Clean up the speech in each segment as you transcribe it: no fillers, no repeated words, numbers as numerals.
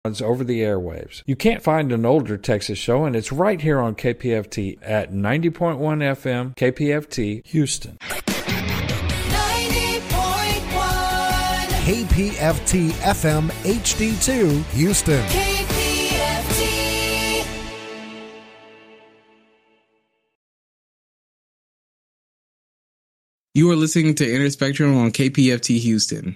over the airwaves. You can't find an older Texas show, and it's right here on KPFT at 90.1 FM, KPFT, Houston. 90.1 KPFT FM HD2, Houston. KPFT. You are listening to Interspectrum on KPFT Houston.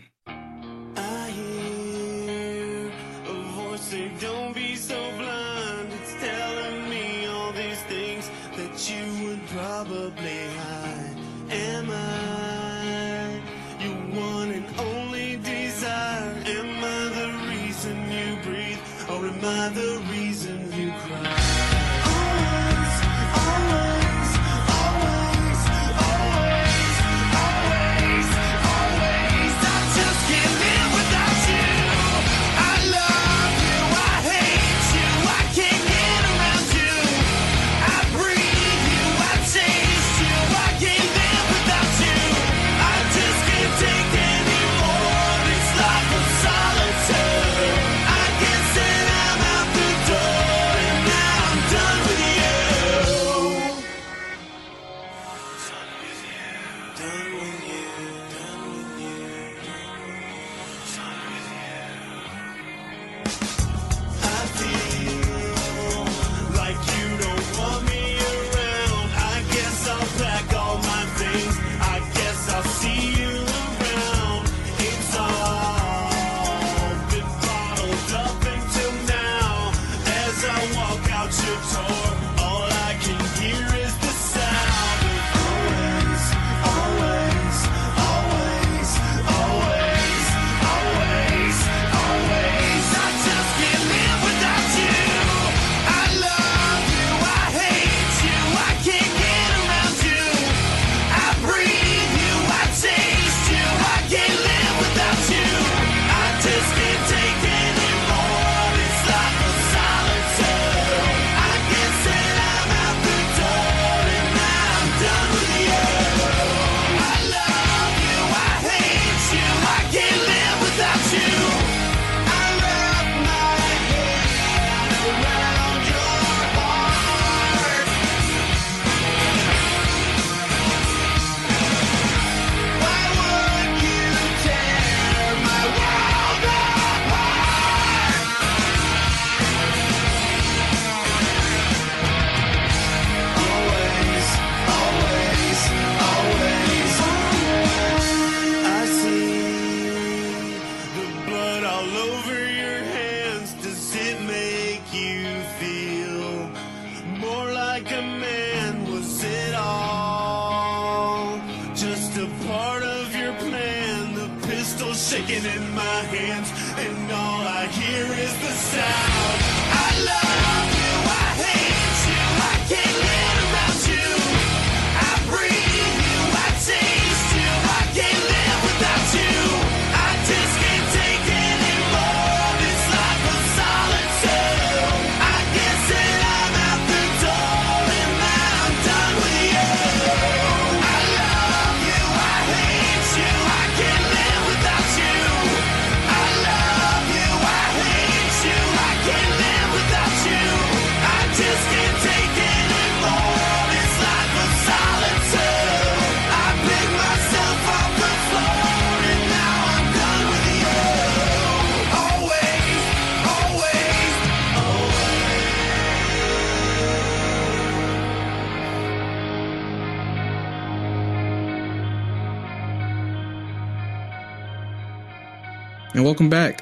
And welcome back.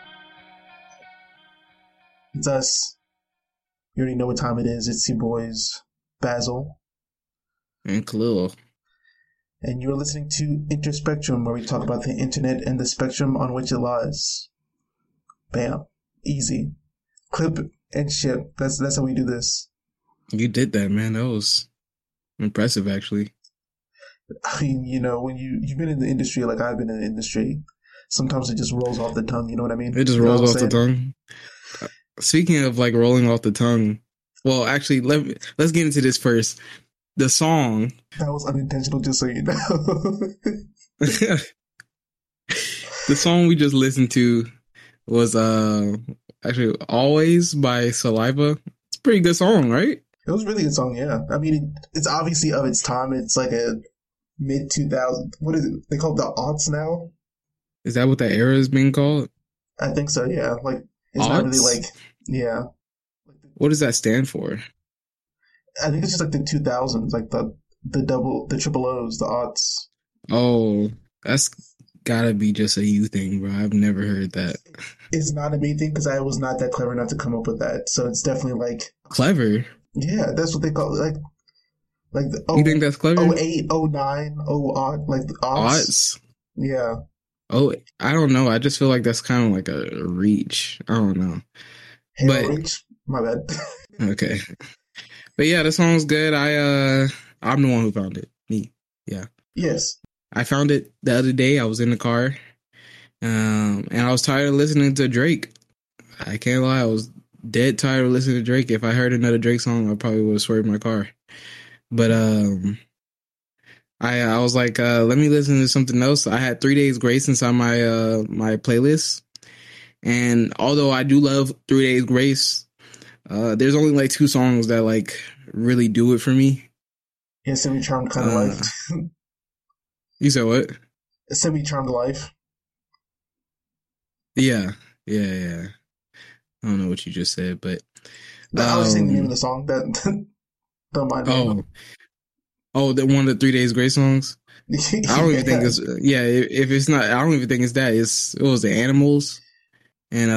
It's us. You already know what time it is. It's your boys, Basil. And Khalil. And you're listening to Interspectrum, where we talk about the internet and the spectrum on which it lies. Bam. Easy. Clip and ship. That's how we do this. You did that, man. That was impressive, actually. I mean, you know, when you've been in the industry like I've been in the industry, sometimes it just rolls off the tongue, you know what I mean? It just rolls off the tongue. Speaking of like rolling off the tongue, well, actually, let's get into this first. The song. That was unintentional, just so you know. The song we just listened to was actually Always by Saliva. It's a pretty good song, right? It was a really good song, yeah. I mean, it's obviously of its time. It's like a mid 2000. What is it? They call it the aughts now? Is that what that era is being called? I think so, yeah. Like, it's not really Aughts? like, yeah. What does that stand for? I think it's just like the 2000s, like the triple O's, the aughts. Oh, that's gotta be just a you thing, bro. I've never heard that. It's not a me thing because I was not that clever enough to come up with that. So it's definitely like, Clever? yeah, that's what they call it. Like the You think that's clever? 08, 09, 0 odd, like the aughts. Aughts? Yeah. Oh, I don't know. I just feel like that's kind of like a reach. I don't know. Hey, But- Rich. My bad. Okay. But yeah, the song's good. I'm the one who found it. Me. Yeah. Yes. I found it the other day. I was in the car. And I was tired of listening to Drake. I can't lie. I was dead tired of listening to Drake. If I heard another Drake song, I probably would have swerved my car. But I was like, let me listen to something else. I had 3 Days Grace inside my playlist. And although I do love 3 Days Grace, there's only like 2 songs that like really do it for me. Yeah, semi-charmed kind of life. You said what? Semi-charmed life. Yeah. I don't know what you just said, but No, I was saying the name of the song. That don't mind me. The one of the 3 Days Grace songs. I don't even think it's if it's not. I don't even think it's that. It was the Animals and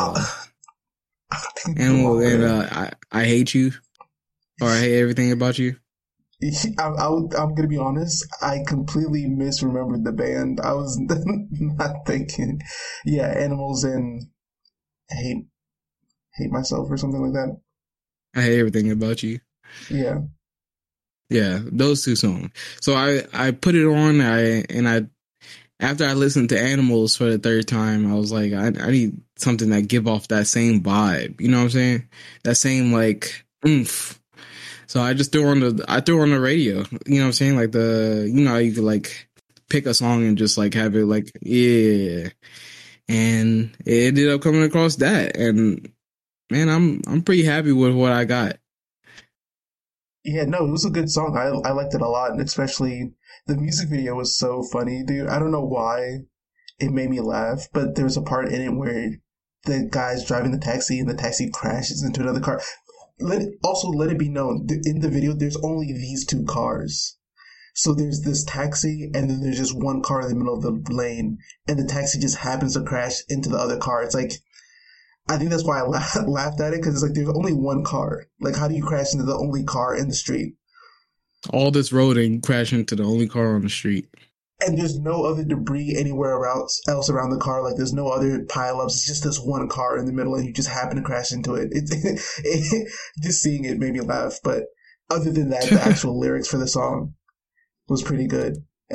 Animal and I Hate You, or I Hate Everything About You. I'm gonna be honest. I completely misremembered the band. I was not thinking. Yeah, Animals and hate myself or something like that. I Hate Everything About You. Yeah. Yeah, those 2 songs. So I put it on. After I listened to Animals for the 3rd time, I was like, I need something that give off that same vibe. You know what I'm saying? That same like oomph. So I just threw on the radio. You know what I'm saying? Like how you could like pick a song and just like have it like, yeah. And it ended up coming across that. And man, I'm pretty happy with what I got. Yeah, no, it was a good song. I liked it a lot, and especially the music video was so funny, dude. I don't know why it made me laugh, but there was a part in it where the guy's driving the taxi and the taxi crashes into another car. Let it be known, in the video, there's only these 2 cars. So there's this taxi, and then there's just one car in the middle of the lane, and the taxi just happens to crash into the other car. It's like, I think that's why I laughed at it, because it's like there's only one car. Like, how do you crash into the only car in the street? All this road and crash into the only car on the street. And there's no other debris anywhere else around the car. Like, there's no other pileups. It's just this one car in the middle, and you just happen to crash into it. Just seeing it made me laugh. But other than that, the actual lyrics for the song was pretty good.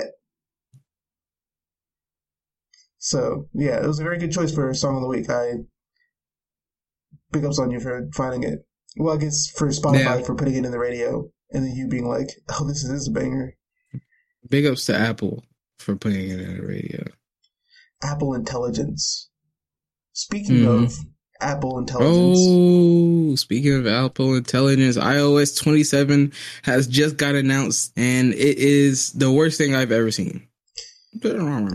So, yeah, it was a very good choice for Song of the Week. Big ups on you for finding it. Well, I guess for Spotify for putting it in the radio, and then you being like, oh, this is a banger. Big ups to Apple for putting it in the radio. Apple Intelligence. Speaking of Apple Intelligence. Oh, speaking of Apple Intelligence, iOS 27 has just got announced, and it is the worst thing I've ever seen. I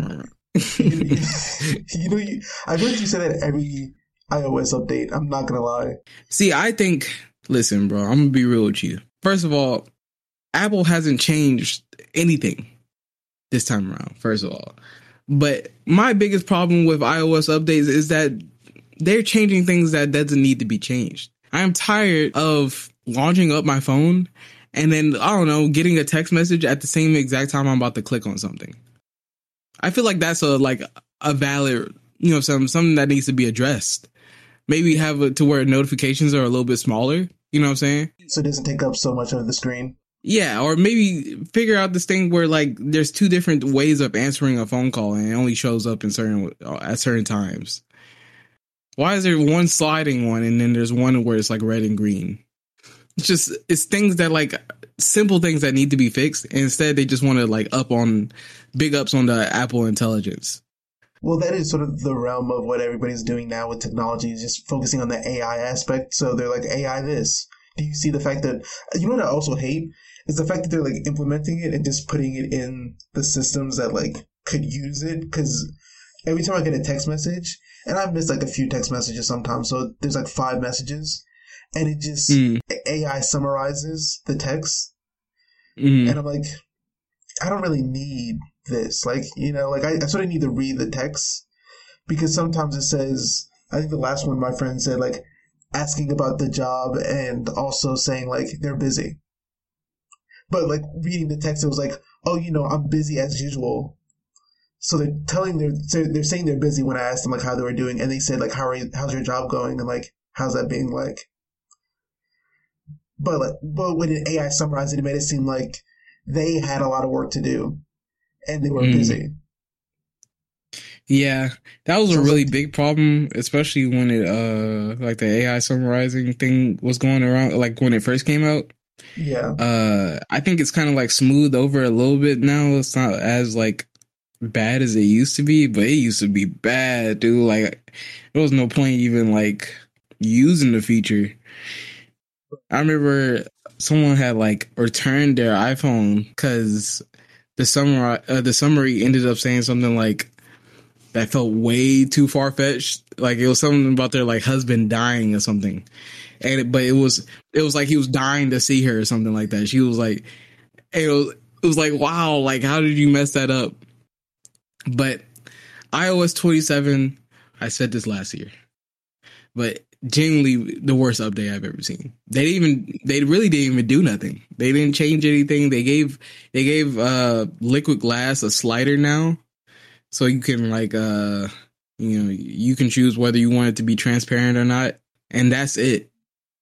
feel like you say that every iOS update. I'm not gonna lie. See, listen, bro, I'm gonna be real with you. First of all, Apple hasn't changed anything this time around, first of all. But my biggest problem with iOS updates is that they're changing things that doesn't need to be changed. I'm tired of launching up my phone and then, I don't know, getting a text message at the same exact time I'm about to click on something. I feel like that's a valid, something that needs to be addressed. Maybe have it to where notifications are a little bit smaller. You know what I'm saying? So it doesn't take up so much of the screen. Yeah, or maybe figure out this thing where there's 2 different ways of answering a phone call and it only shows up at certain times. Why is there one sliding one and then there's one where it's red and green? It's things that simple things that need to be fixed. And instead they just want to big ups on the Apple Intelligence. Well, that is sort of the realm of what everybody's doing now with technology, is just focusing on the AI aspect. So they're like, AI this. Do you see the fact that, you know what I also hate? Is the fact that they're like implementing it and just putting it in the systems that like could use it. Because every time I get a text message, and I've missed like a few text messages sometimes, so there's like 5 messages, and it just, AI summarizes the text. And I'm like, I don't really need this. Like, you know, like I sort of need to read the text, because sometimes it says, I think the last one my friend said, like, asking about the job and also saying, like, they're busy. But, like, reading the text, it was like, oh, you know, I'm busy as usual. So they're saying they're busy when I asked them, like, how they were doing. And they said, like, how's your job going? And, like, how's that being like? But when an AI summarized it made it seem like they had a lot of work to do and they were busy. Yeah, that was a really big problem, especially when it like the AI summarizing thing was going around, like when it first came out. Yeah. I think it's kind of like smoothed over a little bit now. It's not as like bad as it used to be, but it used to be bad, dude. Like there was no point even like using the feature. I remember someone had like returned their iPhone because the summary ended up saying something like that felt way too far fetched. Like it was something about their like husband dying or something, but it was like he was dying to see her or something like that. She was like, it was like, wow, like how did you mess that up? But iOS 27, I said this last year, but genuinely the worst update I've ever seen. They really didn't even do nothing. They didn't change anything. They gave Liquid Glass a slider now, so you can like you can choose whether you want it to be transparent or not, and that's it.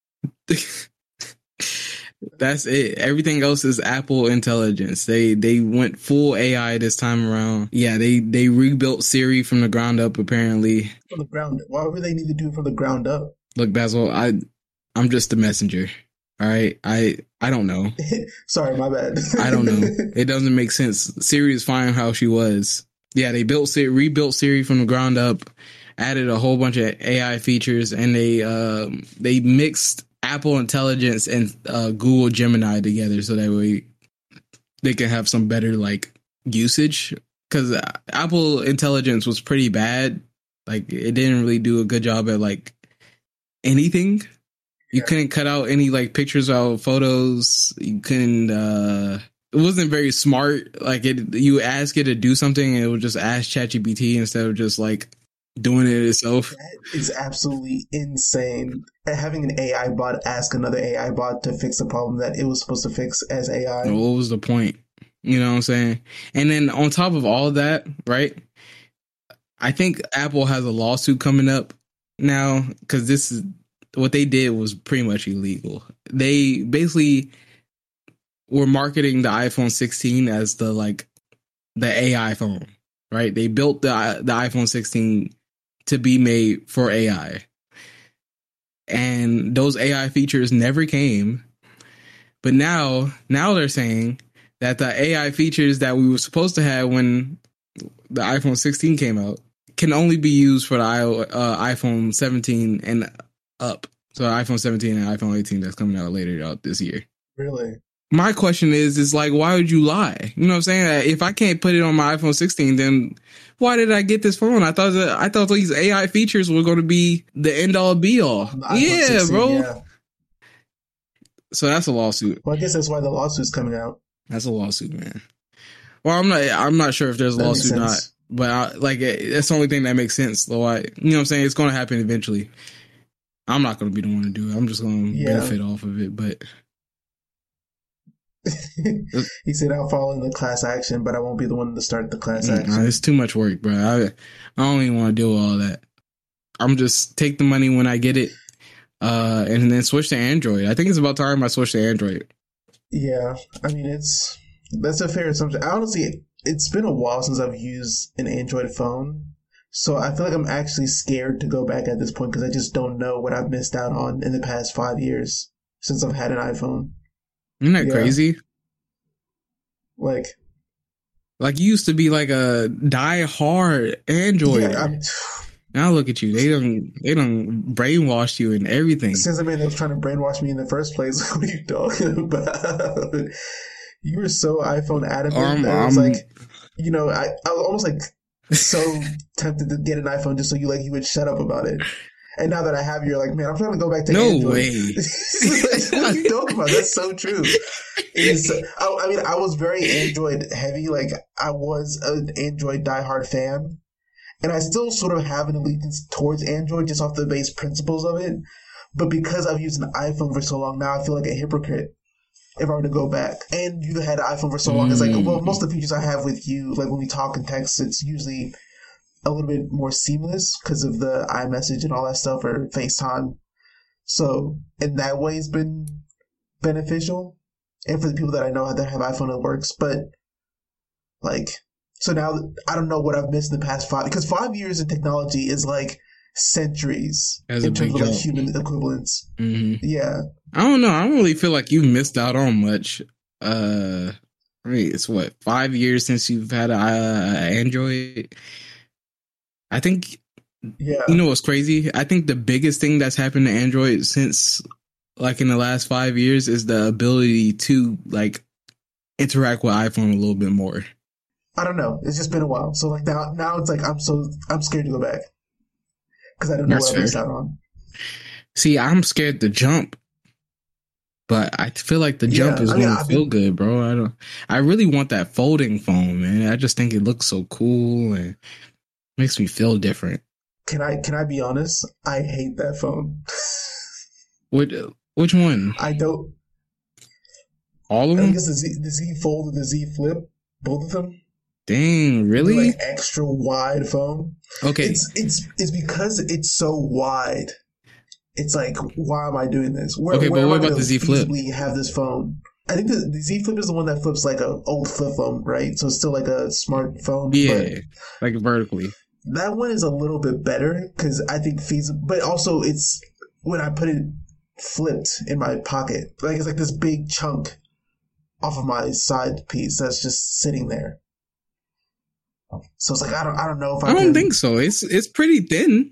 That's it. Everything else is Apple intelligence. They went full AI this time around. Yeah, they rebuilt Siri from the ground up, apparently. From the ground up? Why would they need to do it from the ground up? Look, Basil, I'm just the messenger. All right? I don't know. Sorry, my bad. I don't know. It doesn't make sense. Siri is fine how she was. Yeah, they rebuilt Siri from the ground up, added a whole bunch of AI features, and they mixed Apple Intelligence and Google Gemini together so that way they can have some better like usage, because Apple Intelligence was pretty bad. Like it didn't really do a good job at like anything. You couldn't cut out any like pictures or photos. You couldn't it wasn't very smart. Like you ask it to do something and it would just ask ChatGPT instead of just like doing it itself. That is absolutely insane. Having an AI bot ask another AI bot to fix a problem that it was supposed to fix as AI. What was the point? You know what I'm saying? And then on top of all of that, right? I think Apple has a lawsuit coming up now because this is what they did was pretty much illegal. They basically were marketing the iPhone 16 as the AI phone, right? They built the iPhone 16 to be made for AI. And those AI features never came. But now they're saying that the AI features that we were supposed to have when the iPhone 16 came out can only be used for the iPhone 17 and up. So iPhone 17 and iPhone 18 that's coming out later out this year. Really? My question is like, why would you lie? You know what I'm saying? If I can't put it on my iPhone 16, then why did I get this phone? I thought these AI features were going to be the end all be all. Yeah, 16, bro. Yeah. So that's a lawsuit. Well, I guess that's why the lawsuit's coming out. That's a lawsuit, man. Well, I'm not sure if there's a lawsuit or not, but that's the only thing that makes sense. Though you know what I'm saying? It's going to happen eventually. I'm not going to be the one to do it. I'm just going to benefit off of it, but. He said, I'll follow in the class action, but I won't be the one to start the class action. It's too much work, bro. I don't even want to deal with all that. I'm just take the money when I get it, and then switch to Android. I think it's about time I switch to Android. Yeah, I mean, that's a fair assumption. Honestly, it's been a while since I've used an Android phone, so I feel like I'm actually scared to go back at this point because I just don't know what I've missed out on in the past 5 years since I've had an iPhone. Isn't that crazy? Like, Like, you used to be like a die-hard Android. Yeah, Now look at you. They don't brainwash you and everything. since I mean they was trying to brainwash me in the first place, what are you talking about? You were so iPhone adamant that it was like, you know, I was almost like so tempted to get an iPhone just so you would shut up about it. And now that I have you, you're like, man, I'm trying to go back to Android. No way. What are you talking about? That's so true. I mean, I was very Android heavy. Like, I was an Android diehard fan. And I still sort of have an allegiance towards Android just off the base principles of it. But because I've used an iPhone for so long now, I feel like a hypocrite if I were to go back. And you had an iPhone for so long. It's like, well, most of the features I have with you, like when we talk and text, it's usually a little bit more seamless because of the iMessage and all that stuff, or FaceTime. So in that way, it's been beneficial. And for the people that I know that have iPhone, it works. But like, so now I don't know what I've missed in the past 5, because 5 years in technology is like centuries in terms of like human equivalents. Mm-hmm. Yeah. I don't know. I don't really feel like you missed out on much. I mean, it's what, 5 years since you've had an Android? I think, yeah. You know what's crazy? I think the biggest thing that's happened to Android since, like, in the last 5 years is the ability to, like, interact with iPhone a little bit more. I don't know. It's just been a while. So, like, now it's like I'm scared to go back because I don't know what I missed out on. See, I'm scared to jump, but I feel like the jump is going to feel good, bro. I really want that folding phone, man. I just think it looks so cool and makes me feel different. Can I be honest? I hate that phone. Which one? I don't. All of them? I think it's the Z Fold and the Z Flip. Both of them. Dang, really? Like extra wide phone. Okay. It's because it's so wide. It's like, why am I doing this? Where but what about the Z Flip? We have this phone. I think the Z Flip is the one that flips like an old flip phone, right? So it's still like a smartphone. Yeah, like vertically. That one is a little bit better because I think feasible, but also it's when I put it flipped in my pocket, like it's like this big chunk off of my side piece that's just sitting there. So it's like I don't know if I don't think so. It's pretty thin.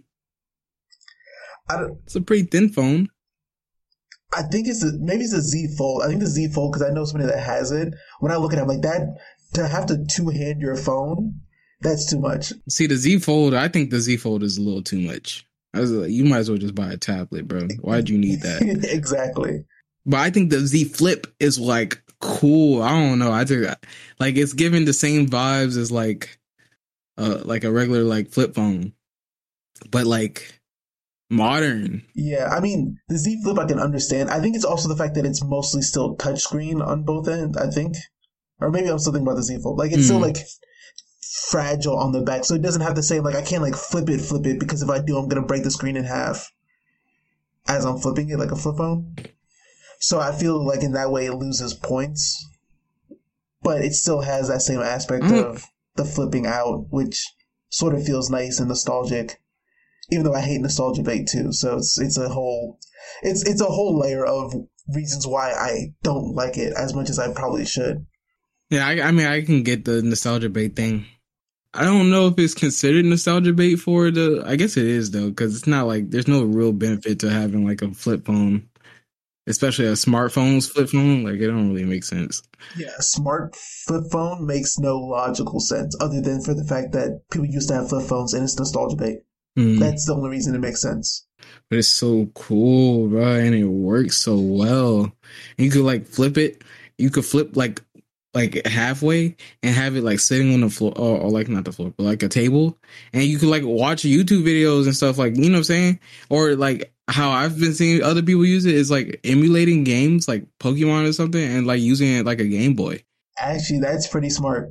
It's a pretty thin phone. I think maybe it's a Z Fold. I think the Z Fold, because I know somebody that has it. When I look at it, I'm like, that to have to two-hand your phone, that's too much. See, the Z Fold, I think the Z Fold is a little too much. I was like, you might as well just buy a tablet, bro. Why'd you need that? Exactly. But I think the Z Flip is like cool. I don't know. I think like it's giving the same vibes as like a regular like flip phone, but like modern. Yeah, I mean the Z Flip I can understand. I think it's also the fact that it's mostly still touchscreen on both ends. I think, or maybe I'm still thinking about the Z Fold. Like it's still like fragile on the back, so it doesn't have the same like I can't like flip it because if I do, I'm gonna break the screen in half as I'm flipping it like a flip phone. So I feel like in that way it loses points, but it still has that same aspect of the flipping out, which sort of feels nice and nostalgic. Even though I hate nostalgia bait too, so it's a whole layer of reasons why I don't like it as much as I probably should. Yeah, I mean I can get the nostalgia bait thing. I don't know if it's considered nostalgia bait for the. I guess it is though, because it's not like there's no real benefit to having like a flip phone, especially a smartphone's flip phone. Like it don't really make sense. Yeah, a smart flip phone makes no logical sense other than for the fact that people used to have flip phones and it's nostalgia bait. That's the only reason it makes sense. But it's so cool, bro, and it works so well. You could like flip it. You could flip like halfway and have it like sitting on the floor, or like not the floor, but like a table, and you could like watch YouTube videos and stuff, like, you know what I'm saying? Or like how I've been seeing other people use it is like emulating games like Pokemon or something and like using it like a Game Boy. Actually, that's pretty smart.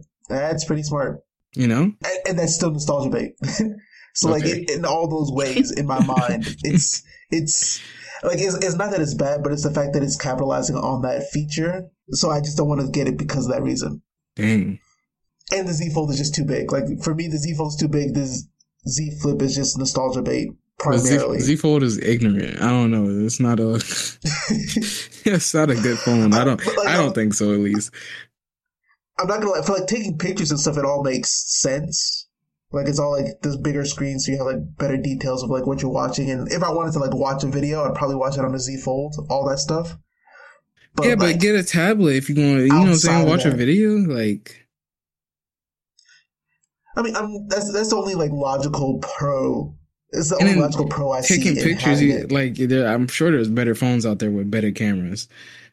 You know? And that's still nostalgia bait. So like in all those ways, in my mind, it's like it's not that it's bad, but it's the fact that it's capitalizing on that feature. So I just don't want to get it because of that reason. Dang. And the Z Fold is just too big. Like for me, the Z Fold is too big. This Z Flip is just nostalgia bait primarily. Z Fold is ignorant. I don't know. It's not a. It's not a good phone. I don't think so. At least. I'm not gonna lie, for like taking pictures and stuff, it all makes sense. Like it's all like this bigger screen, so you have like better details of like what you're watching. And if I wanted to like watch a video, I'd probably watch it on a Z Fold, all that stuff. But Yeah, but like, get a tablet if you're going to, you know what I'm outside saying, of watch a that- video. Like, I mean, that's the only like logical pro. It's the And only then logical pro I see. taking in pictures, having it. like, I'm sure there's better phones out there with better cameras.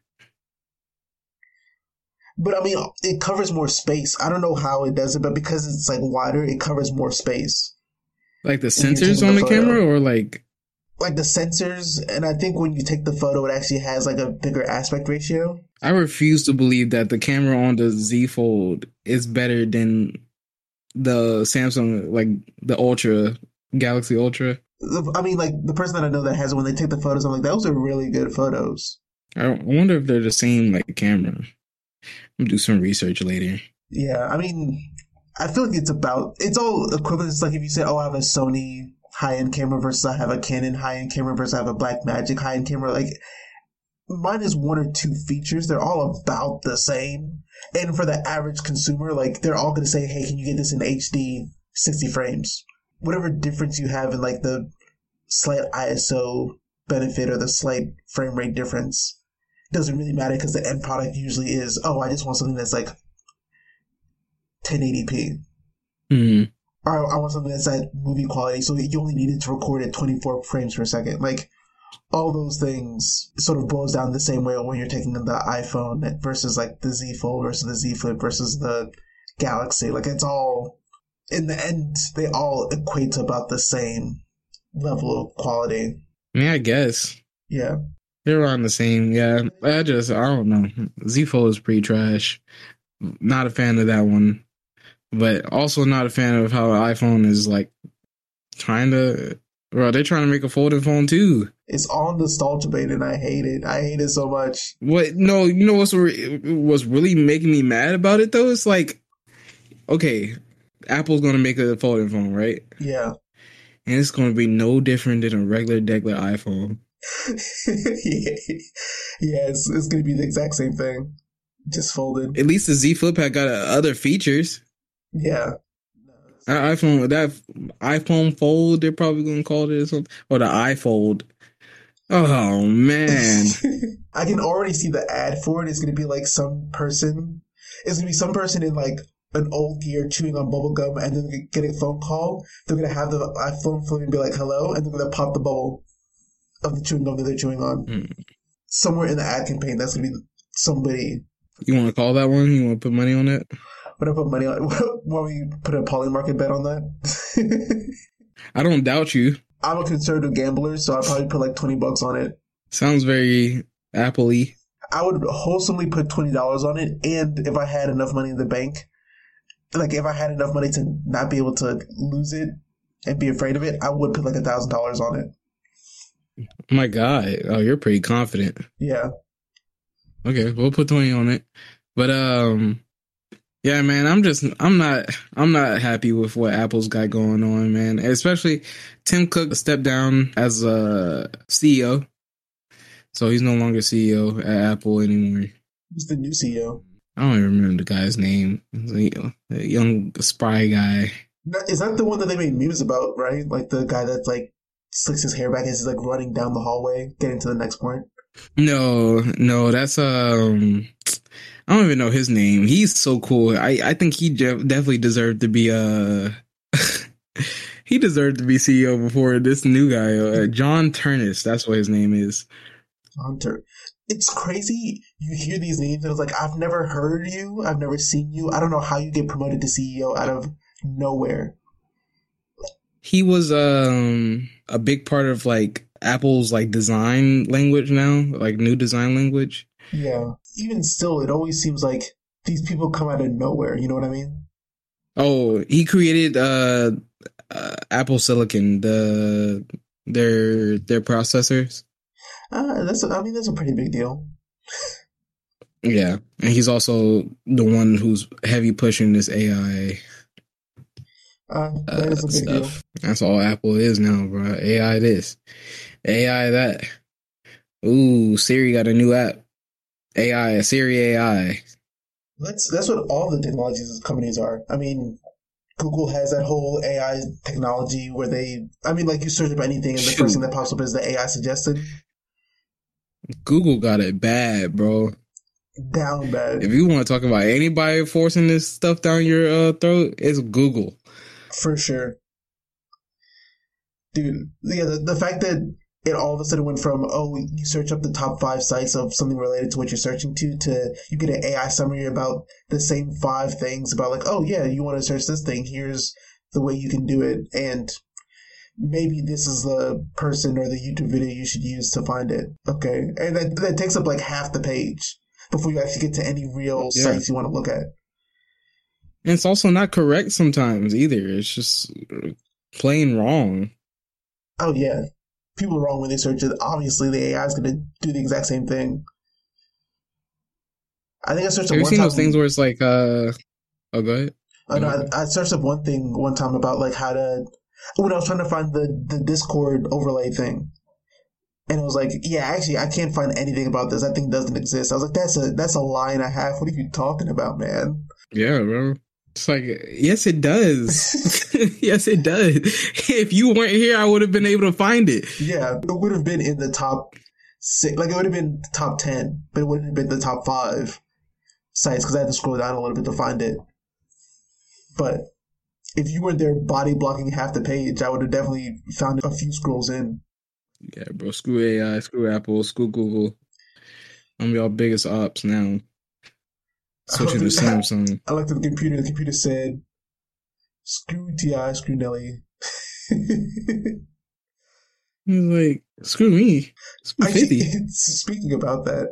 But I mean, it covers more space. I don't know how it does it, but because it's like wider, it covers more space. Like the When you're sensors taking on the the photo. camera, or like, Like the sensors, and I think when you take the photo, it actually has like a bigger aspect ratio. I refuse to believe that the camera on the Z Fold is better than the Samsung, like the Ultra, Galaxy Ultra. I mean, like the person that I know that has it, when they take the photos, I'm like, those are really good photos. I wonder if they're the same like camera. I'm gonna do some research later. Yeah, I mean, I feel like it's all equivalent. It's like if you say, oh, I have a Sony high-end camera versus I have a Canon high-end camera versus I have a Blackmagic high-end camera. Like, mine is one or two features. They're all about the same. And for the average consumer, like, they're all going to say, hey, can you get this in HD 60 frames? Whatever difference you have in, like, the slight ISO benefit or the slight frame rate difference doesn't really matter because the end product usually is, oh, I just want something that's like 1080p. Hmm. Or I want something that's at movie quality, so you only need it to record at 24 frames per second. Like, all those things sort of boils down the same way when you're taking the iPhone versus like the Z Fold versus the Z Flip versus the Galaxy. Like, it's all, in the end, they all equate to about the same level of quality. Yeah, I guess Yeah. they're around the same. Yeah, I don't know. Z Fold is pretty trash. Not a fan of that one, but also not a fan of how iPhone is like trying to. Bro, they're trying to make a folding phone too. It's all nostalgia bait, and I hate it. I hate it so much. What? No, you know what's really making me mad about it though? It's like, okay, Apple's gonna make a folding phone, right? Yeah. And it's gonna be no different than a regular iPhone. Yeah, it's going to be the exact same thing. Just folded. At least the Z Flip had got other features. Yeah. That iPhone Fold, they're probably gonna call it or something, or the iFold. Oh man, I can already see the ad for it. It's going to be like some person. It's going to be some person in like an old gear chewing on bubble gum and then get a phone call. They're going to have the iPhone flip and be like, hello, and they're going to pop the bubble of the chewing gum that they're chewing on. Somewhere in the ad campaign, that's going to be somebody. You want to call that one? You want to put money on it? Would I put money on? Why we put a poly market bet on that? I don't doubt you. I'm a conservative gambler, so I'd probably put like $20 on it. Sounds very Apple-y. I would wholesomely put $20 on it, and if I had enough money in the bank, like if I had enough money to not be able to lose it and be afraid of it, I would put like $1,000 on it. My God. Oh, you're pretty confident. Yeah. Okay, we'll put 20 on it. But yeah, man, I'm not happy with what Apple's got going on, man. Especially Tim Cook stepped down as a CEO. So he's no longer CEO at Apple anymore. Who's the new CEO? I don't even remember the guy's name. He's a young spry guy. Is that the one that they made memes about, right? Like the guy that like slicks his hair back as he's like running down the hallway, getting to the next point? No, that's I don't even know his name. He's so cool. I think he definitely deserved to be he deserved to be CEO before this new guy, John Ternus. That's what his name is. Hunter. It's crazy. You hear these names and it's like, I've never heard you. I've never seen you. I don't know how you get promoted to CEO out of nowhere. He was a big part of like Apple's like design language now, like new design language. Yeah. Even still, it always seems like these people come out of nowhere. You know what I mean? Oh, he created Apple Silicon, their processors. That's a pretty big deal. Yeah, and he's also the one who's heavy pushing this AI. That is a big deal. Stuff. That's all Apple is now, bro. AI this, AI that. Ooh, Siri got a new app. Siri AI. That's what all the technologies companies are. I mean, Google has that whole AI technology where like you search up anything and the first thing that pops up is the AI suggested. Google got it bad, bro. Down bad. If you want to talk about anybody forcing this stuff down your throat, it's Google. For sure. Dude, yeah, the fact that it all of a sudden went from, you search up the top 5 sites of something related to what you're searching to you get an AI summary about the same 5 things about like, oh yeah, you want to search this thing, here's the way you can do it, and maybe this is the person or the YouTube video you should use to find it. Okay. And that takes up like half the page before you actually get to any real sites you want to look at. And it's also not correct sometimes either. It's just plain wrong. Oh, yeah. People are wrong when they search it. Obviously, the AI is going to do the exact same thing. I think I searched up one time. Have you seen those things where it's like, oh, go ahead. No, I searched up one thing one time about like how to, when I was trying to find the Discord overlay thing. And it was like, yeah, actually, I can't find anything about this. That thing doesn't exist. I was like, that's a lie and a half. What are you talking about, man? Yeah, bro. It's like, yes, it does. Yes, it does. If you weren't here, I would have been able to find it. Yeah, it would have been in the top 6. Like, it would have been the top 10, but it wouldn't have been the top 5 sites because I had to scroll down a little bit to find it. But if you weren't there body blocking half the page, I would have definitely found a few scrolls in. Yeah, bro. Screw AI, screw Apple, screw Google. I'm y'all biggest ops now. Switching to Samsung. I looked at the computer. The computer said, "Screw Ti, screw Nelly." He's like, "Screw me." Screw 50. Speaking about that,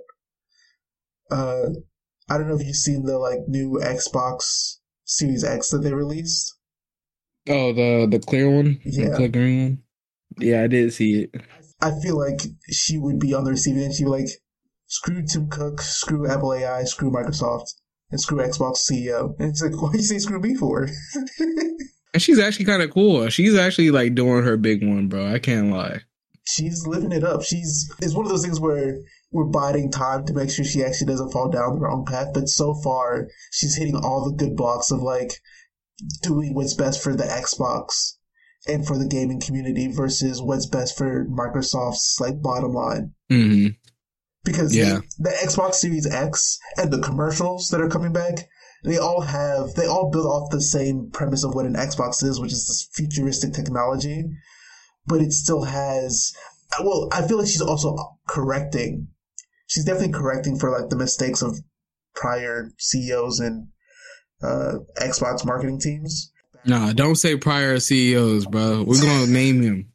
I don't know if you've seen the like new Xbox Series X that they released. Oh, the clear one, yeah, the clear green one. Yeah, I did see it. I feel like she would be on the receiving end. She'd be like, "Screw Tim Cook, screw Apple AI, screw Microsoft, and screw Xbox CEO." And it's like, why do you say screw me for? And she's actually kind of cool. She's actually like doing her big one, bro. I can't lie. She's living it up. It's one of those things where we're biding time to make sure she actually doesn't fall down the wrong path. But so far, she's hitting all the good blocks of like doing what's best for the Xbox and for the gaming community versus what's best for Microsoft's like bottom line. Mm-hmm. Because the Xbox Series X and the commercials that are coming back, they all build off the same premise of what an Xbox is, which is this futuristic technology. But it still has, well, I feel like she's also correcting. She's definitely correcting for like the mistakes of prior CEOs and Xbox marketing teams. Nah, don't say prior CEOs, bro. We're going to name him.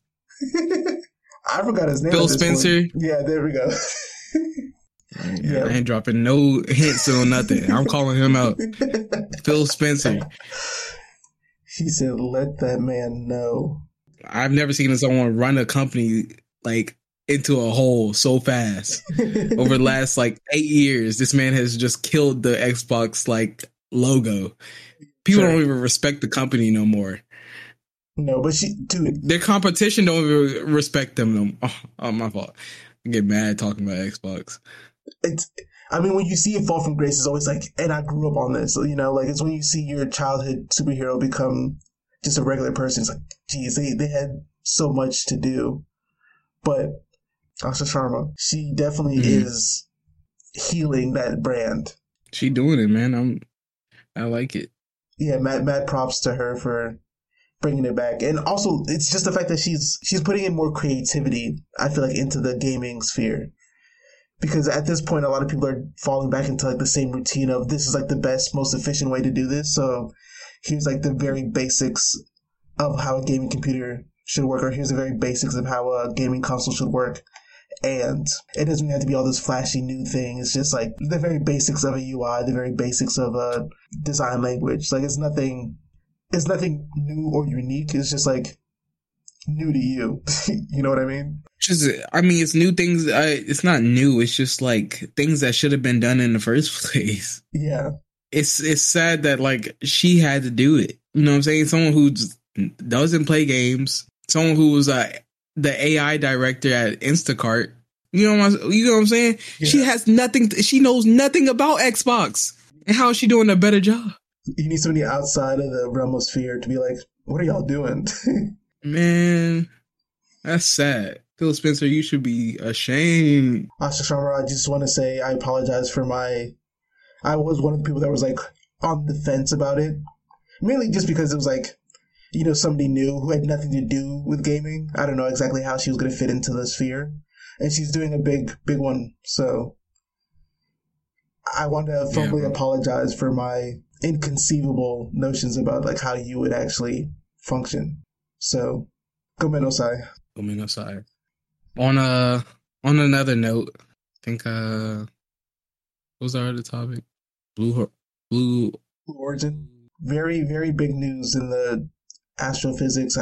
I forgot his name. Phil Spencer. Point. Yeah, there we go. Yeah, I ain't dropping no hints on nothing. I'm calling him out. Phil Spencer. He said, "Let that man know." I've never seen someone run a company like into a hole so fast. Over the last like 8 years, this man has just killed the Xbox like logo. People don't even respect the company no more. No, but dude, their competition don't even respect them no more. Oh, my fault. I get mad talking about Xbox. I mean, when you see it fall from grace, it's always like, and I grew up on this, you know, like it's when you see your childhood superhero become just a regular person. It's like, geez, they had so much to do. But Asha Sharma, she definitely is healing that brand. She doing it, man. I like it. Yeah, mad props to her for bringing it back. And also, it's just the fact that she's putting in more creativity, I feel like, into the gaming sphere. Because at this point, a lot of people are falling back into like the same routine of this is like the best, most efficient way to do this. So here's like the very basics of how a gaming computer should work, or here's the very basics of how a gaming console should work. And it doesn't have to be all this flashy new thing. It's just like the very basics of a UI, the very basics of a design language. Like it's nothing new or unique. It's just like new to you. You know what I mean? It's new things. It's not new. It's just like things that should have been done in the first place. Yeah. It's sad that like she had to do it. You know what I'm saying? Someone who doesn't play games. Someone who was the AI director at Instacart. You know what I'm saying? Yeah. She has nothing. She knows nothing about Xbox. And how is she doing a better job? You need somebody outside of the realm of sphere to be like, what are y'all doing? Man, that's sad. Phil Spencer, you should be ashamed. Asha Sharma, I just want to say I apologize for I was one of the people that was like on the fence about it. Mainly just because it was like, somebody new who had nothing to do with gaming. I don't know exactly how she was going to fit into the sphere. And she's doing a big one. So I want to formally apologize for my inconceivable notions about like how you would actually function. So, gomenosai. Gomenosai. On another note, I think what was our other topic? Blue Origin. Very, very big news in the astrophysics,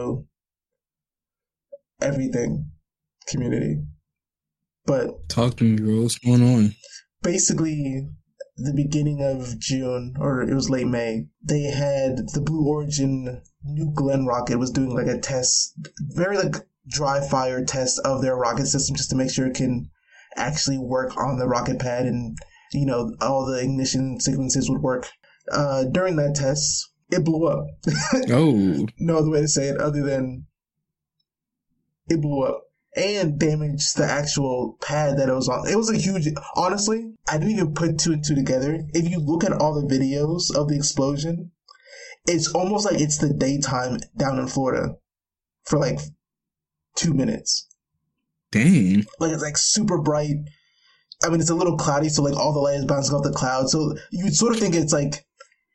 everything community. But talk to me, bro. What's going on? Basically, the beginning of June, or it was late May, they had the Blue Origin New Glenn rocket was doing like a test, very like dry fire test of their rocket system just to make sure it can actually work on the rocket pad and, all the ignition sequences would work. During that test, it blew up. Oh. No other way to say it other than it blew up and damaged the actual pad that it was on. It was a huge... Honestly, I didn't even put two and two together. If you look at all the videos of the explosion, it's almost like it's the daytime down in Florida for like 2 minutes. Dang. Like, it's like super bright. I mean, it's a little cloudy, so like all the light is bouncing off the clouds. So you would sort of think it's like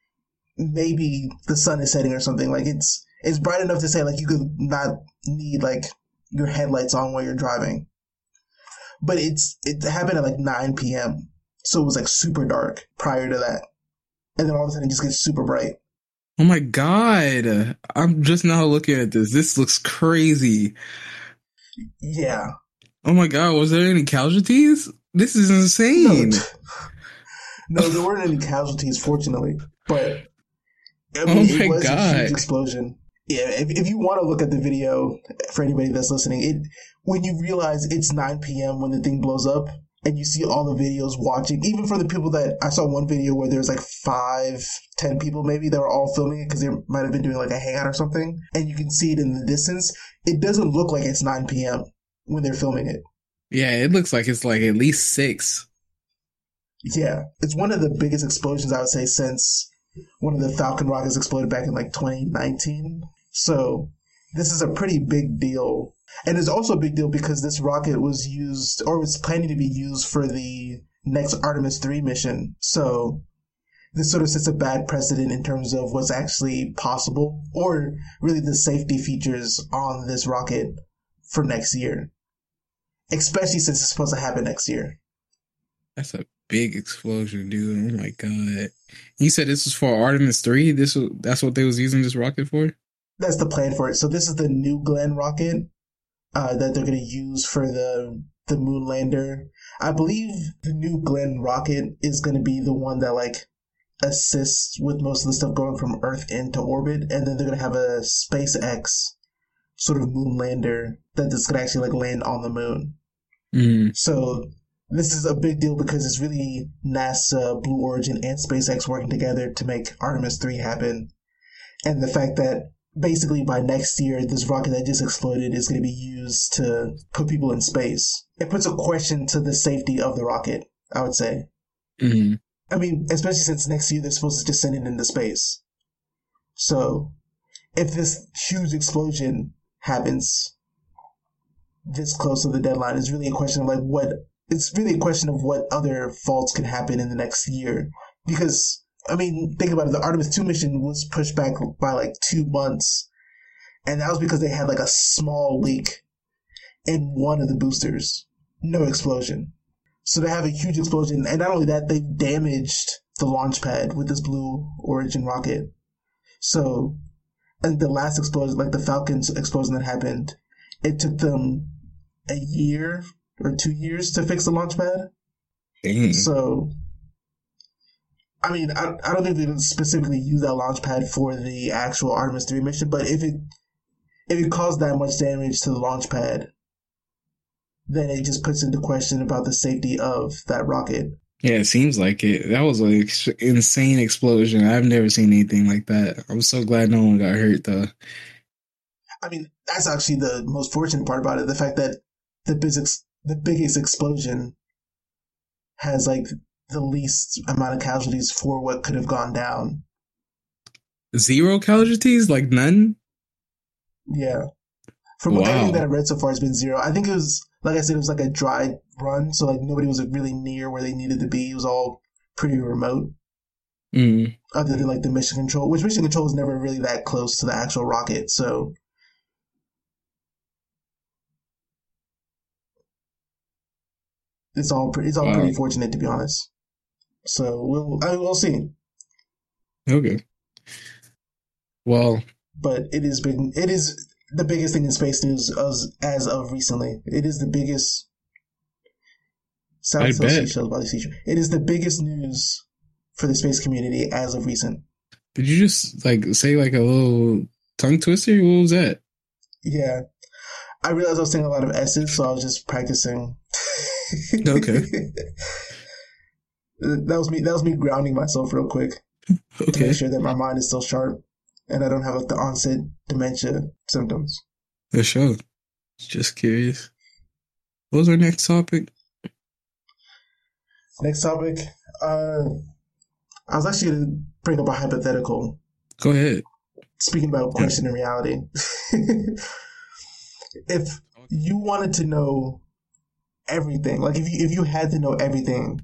maybe the sun is setting or something. Like it's bright enough to say like you could not need like your headlights on while you're driving. But it happened at like 9 p.m. So it was like super dark prior to that. And then all of a sudden it just gets super bright. Oh my God. I'm just now looking at this. This looks crazy. Yeah. Oh my God. Was there any casualties? This is insane. No, there weren't any casualties, fortunately. But I mean, it was a huge explosion. Yeah, if you want to look at the video, for anybody that's listening, when you realize it's 9 p.m. when the thing blows up, and you see all the videos watching, even for the people that, I saw one video where there's like 5-10 people maybe that were all filming it because they might have been doing like a hangout or something, and you can see it in the distance. It doesn't look like it's 9 p.m. when they're filming it. Yeah, it looks like it's like at least 6. Yeah, it's one of the biggest explosions, I would say, since one of the Falcon rockets exploded back in like 2019. So this is a pretty big deal. And it's also a big deal because this rocket was used, or was planning to be used for the next Artemis 3 mission. So this sort of sets a bad precedent in terms of what's actually possible, or really the safety features on this rocket for next year. Especially since it's supposed to happen next year. That's a big explosion, dude. Oh my God. You said this was for Artemis 3? That's what they was using this rocket for? That's the plan for it. So this is the New Glenn rocket that they're going to use for the moon lander. I believe the New Glenn rocket is going to be the one that like assists with most of the stuff going from Earth into orbit, and then they're going to have a SpaceX sort of moon lander that's going to actually like land on the moon. Mm. So this is a big deal because it's really NASA, Blue Origin, and SpaceX working together to make Artemis 3 happen. And the fact that basically by next year, this rocket that just exploded is going to be used to put people in space. It puts a question to the safety of the rocket, I would say. Mm-hmm. I mean, especially since next year they're supposed to just send it into space. So if this huge explosion happens this close to the deadline, it's really a question of what other faults can happen in the next year. Because, I mean, think about it, the Artemis 2 mission was pushed back by like 2 months, and that was because they had like a small leak in one of the boosters. No explosion. So they have a huge explosion, and not only that, they damaged the launch pad with this Blue Origin rocket. So, and the last explosion, like the Falcon's explosion that happened, it took them a year or 2 years to fix the launch pad. Dang. So, I mean, I don't think they would specifically use that launch pad for the actual Artemis 3 mission, but if it caused that much damage to the launch pad, then it just puts into question about the safety of that rocket. Yeah, it seems like it. That was an insane explosion. I've never seen anything like that. I'm so glad no one got hurt, though. I mean, that's actually the most fortunate part about it. The fact that the biggest explosion has like the least amount of casualties for what could have gone down. 0 casualties? Like none? Yeah. From everything that I've read so far, it's been 0. I think it was, like I said, it was like a dry run, so like nobody was really near where they needed to be. It was all pretty remote. Other than like the mission control, which mission control is never really that close to the actual rocket, so it's all pretty fortunate, to be honest. So we'll see. Okay. Well, but it is the biggest thing in space news as of recently. It is the biggest. I bet. It is the biggest news for the space community as of recent. Did you just like say like a little tongue twister? What was that? Yeah, I realized I was saying a lot of S's, so I was just practicing. Okay. That was me grounding myself real quick to make sure that my mind is still sharp and I don't have like the onset dementia symptoms. For sure. Just curious. What was our next topic? Next topic. I was actually going to bring up a hypothetical. Go ahead. Speaking about questioning reality. If you wanted to know everything, like if you had to know everything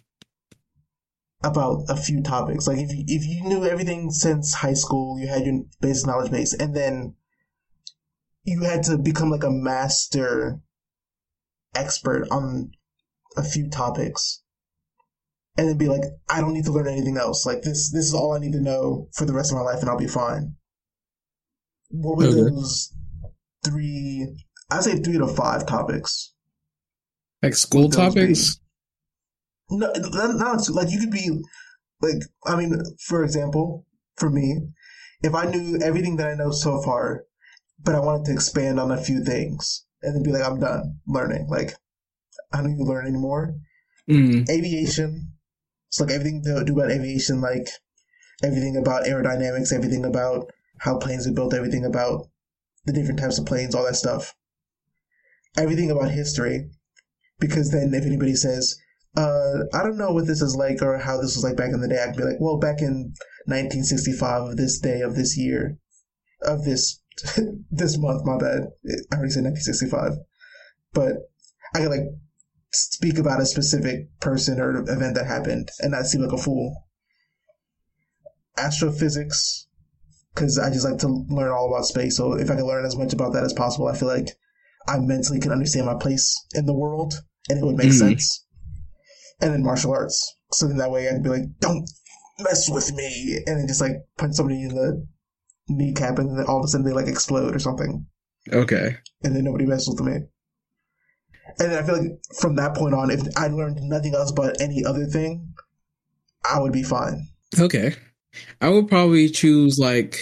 about a few topics, like if you knew everything since high school, you had your basic knowledge base, and then you had to become like a master expert on a few topics, and then be like, I don't need to learn anything else. Like this is all I need to know for the rest of my life, and I'll be fine. What would those 3 to 5 topics? Like school topics? No, not like you could be like, I mean, for example, for me, if I knew everything that I know so far, but I wanted to expand on a few things and then be like, I'm done learning. Like, I don't need to learn anymore. Aviation. It's like everything to do about aviation, like everything about aerodynamics, everything about how planes are built, everything about the different types of planes, all that stuff. Everything about history. Because then if anybody says, I don't know what this is like or how this was like back in the day, I can be like, well, back in 1965 of this day of this year of this this month, my bad. I already said 1965. But I can like speak about a specific person or event that happened and not seem like a fool. Astrophysics, because I just like to learn all about space. So if I can learn as much about that as possible, I feel like I mentally can understand my place in the world and it would make sense. And then martial arts. So then that way I can be like, don't mess with me. And then just like punch somebody in the kneecap and then all of a sudden they like explode or something. Okay. And then nobody messes with me. And then I feel like from that point on, if I learned nothing else but any other thing, I would be fine. Okay. I would probably choose like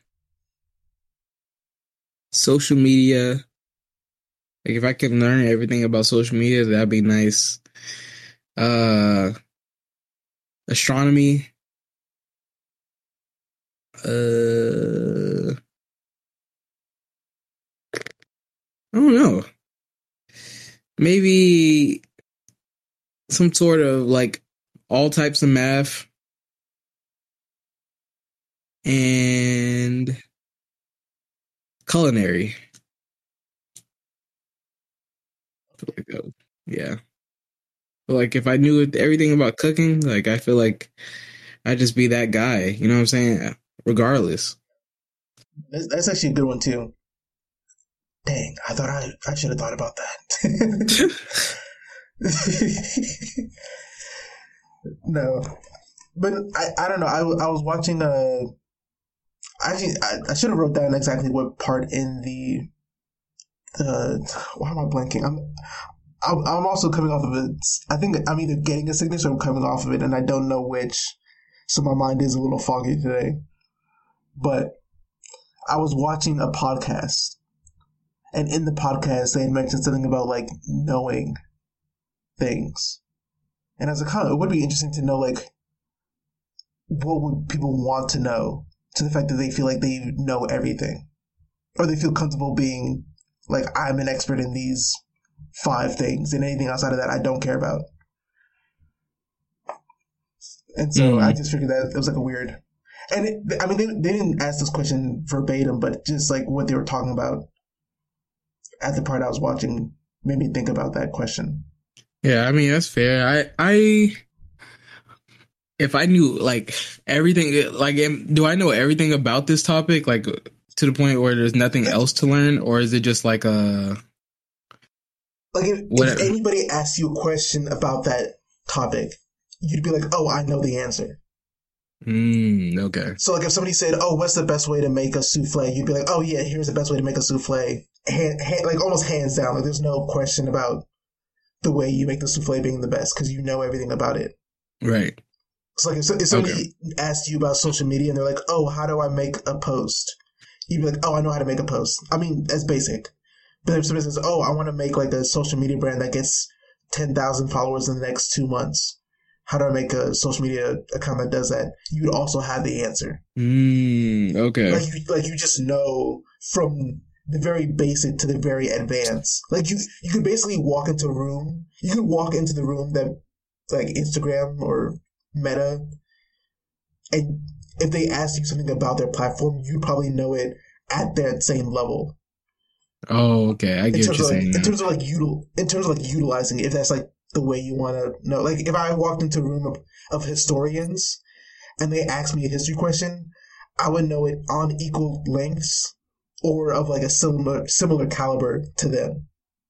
social media. Like if I could learn everything about social media, that'd be nice. Astronomy. I don't know. Maybe some sort of like all types of math and culinary. Yeah. But like if I knew everything about cooking, like I feel like I'd just be that guy. You know what I'm saying? Regardless. That's actually a good one too. Dang, I thought I should have thought about that. No, but I don't know. I was watching I should have wrote down exactly what part in the why am I blanking? I'm also coming off of it. I think I'm either getting a sickness or I'm coming off of it, and I don't know which. So my mind is a little foggy today. But I was watching a podcast, and in the podcast they had mentioned something about like knowing things. And as a comment, it would be interesting to know, like, what would people want to know to the fact that they feel like they know everything, or they feel comfortable being like, I'm an expert in these 5 things, and anything outside of that I don't care about. And so I just figured that it was like a weird, and they didn't ask this question verbatim, but just like what they were talking about at the part I was watching made me think about that question. Yeah, I mean, that's fair. I if I knew like everything, like, do I know everything about this topic, like to the point where there's nothing else to learn, or is it just like a like if anybody asks you a question about that topic, you'd be like, oh, I know the answer. Okay. So like if somebody said, oh, what's the best way to make a souffle? You'd be like, oh yeah, here's the best way to make a souffle. Like almost hands down. Like there's no question about the way you make the souffle being the best because you know everything about it. Right. So like if somebody asked you about social media and they're like, oh, how do I make a post? You'd be like, oh, I know how to make a post. I mean, that's basic. But if somebody says, oh, I want to make like a social media brand that gets 10,000 followers in the next 2 months. How do I make a social media account that does that? You would also have the answer. Okay. Like you just know from the very basic to the very advanced. Like you could basically walk into a room. You could walk into the room that like Instagram or Meta, and if they ask you something about their platform, you probably know it at that same level. Oh, okay. I get what you're saying. In terms of utilizing it, if that's like the way you want to know. Like if I walked into a room of historians and they asked me a history question, I would know it on equal lengths or of like a similar caliber to them.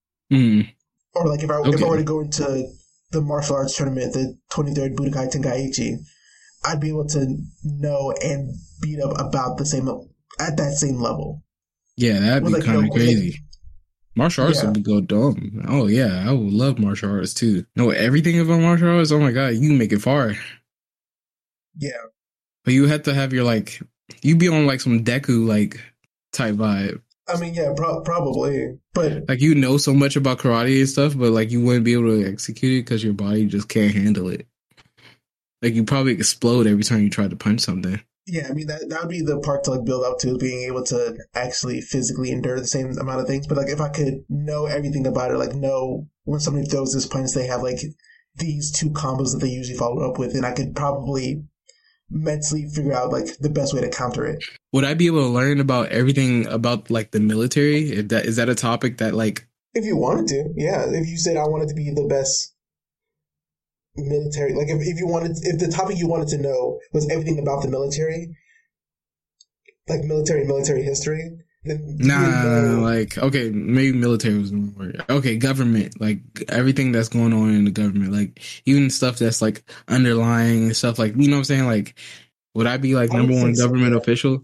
Or like if I were to go into the martial arts tournament, the 23rd Budokai Tenkaichi, I'd be able to know and beat up about the same at that same level. Yeah, that'd be kind of crazy. Martial arts would go dumb. Oh yeah, I would love martial arts too. Know everything about martial arts. Oh my god, you can make it far. Yeah, but you have to have your like, you be on like some Deku like type vibe. I mean, yeah, probably, but like you know so much about karate and stuff, but like you wouldn't be able to execute it because your body just can't handle it. Like you probably explode every time you try to punch something. Yeah, I mean that would be the part to like build up to, being able to actually physically endure the same amount of things. But like if I could know everything about it, like know when somebody throws this punch, they have like these 2 combos that they usually follow up with, and I could probably mentally figure out like the best way to counter it. Would I be able to learn about everything about like the military? If that is that a topic that like, if you wanted to, yeah. If you said I wanted to be the best military, like if the topic you wanted to know was everything about the military, like military history, then like okay, maybe military was more okay, government, like everything that's going on in the government, like even stuff that's like underlying stuff, like, you know what I'm saying, like would I be like number one government official?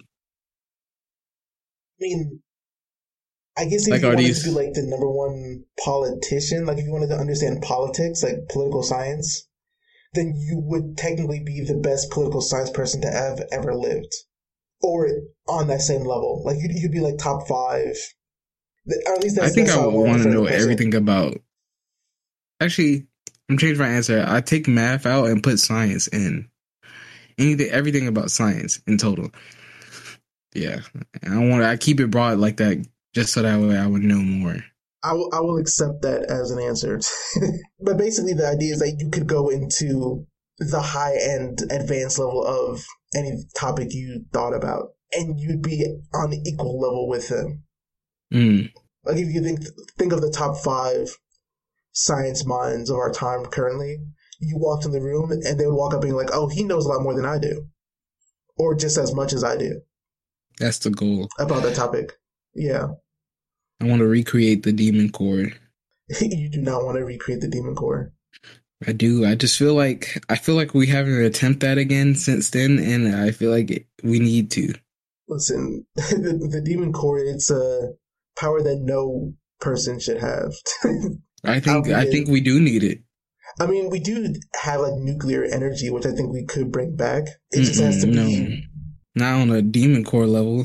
I mean, I guess if like, you wanted to be like the number one politician, like if you wanted to understand politics, like political science, then you would technically be the best political science person to have ever lived. Or on that same level. Like you'd be like top 5. Or at least that's, I think that's I would want to know person. everything about. Actually, I'm changing my answer. I take math out and put science in. Everything about science in total. Yeah, I keep it broad like that, just so that way I would know more. I will accept that as an answer. But basically the idea is that you could go into the high-end advanced level of any topic you thought about, and you'd be on equal level with them. Like if you think of the top 5 science minds of our time currently, you walked in the room and they would walk up being like, oh, he knows a lot more than I do. Or just as much as I do. That's the goal. About that topic. Yeah. I want to recreate the Demon Core. You do not want to recreate the Demon Core. I do. I just feel like we haven't attempted that again since then, and I feel like we need to. Listen, the Demon Core, it's a power that no person should have. I think we do need it. I mean, we do have like nuclear energy, which I think we could bring back. It just has to be not on a Demon Core level.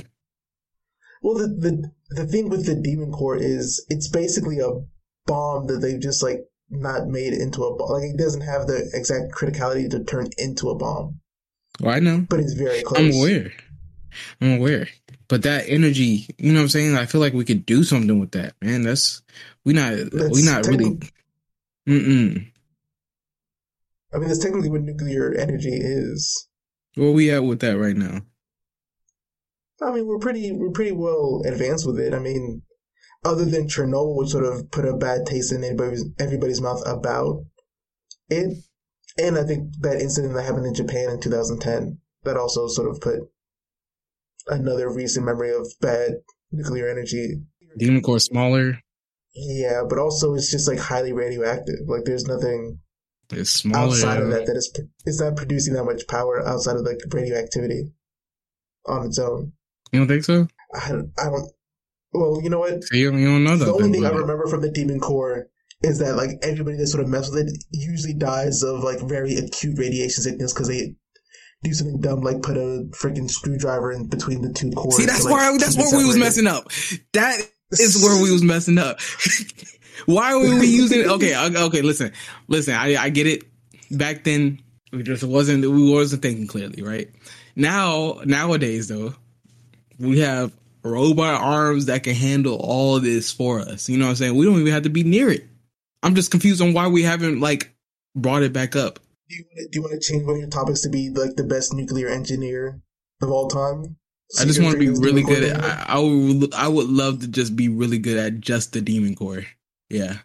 Well, the thing with the Demon Core is it's basically a bomb that they've just like not made into a bomb. Like, it doesn't have the exact criticality to turn into a bomb. Well, I know. But it's very close. I'm aware. But that energy, you know what I'm saying? I feel like we could do something with that, man. We not really. I mean, that's technically what nuclear energy is. Where we at with that right now? I mean, we're pretty well advanced with it. I mean, other than Chernobyl, which sort of put a bad taste in everybody's mouth about it, and I think that incident that happened in Japan in 2010, that also sort of put another recent memory of bad nuclear energy. Demon core smaller. Yeah, but also it's just like highly radioactive. Like, there's nothing. It's smaller outside of that it's not producing that much power outside of like radioactivity on its own. You don't think so? I don't. Well, you know what? So you don't know that. The only thing I remember from the Demon Core is that like everybody that sort of messes with it usually dies of like very acute radiation sickness because they do something dumb like put a freaking screwdriver in between the two cores. See, that's where we was messing up. That is where we was messing up. Why were we using it? Okay, listen. I get it. Back then, we wasn't thinking clearly, right? Nowadays, though, we have robot arms that can handle all this for us. You know what I'm saying? We don't even have to be near it. I'm just confused on why we haven't like brought it back up. Do you want to change one of your topics to be like the best nuclear engineer of all time? So I just want to be really good at. I would love to just be really good at just the Demon Core. Yeah.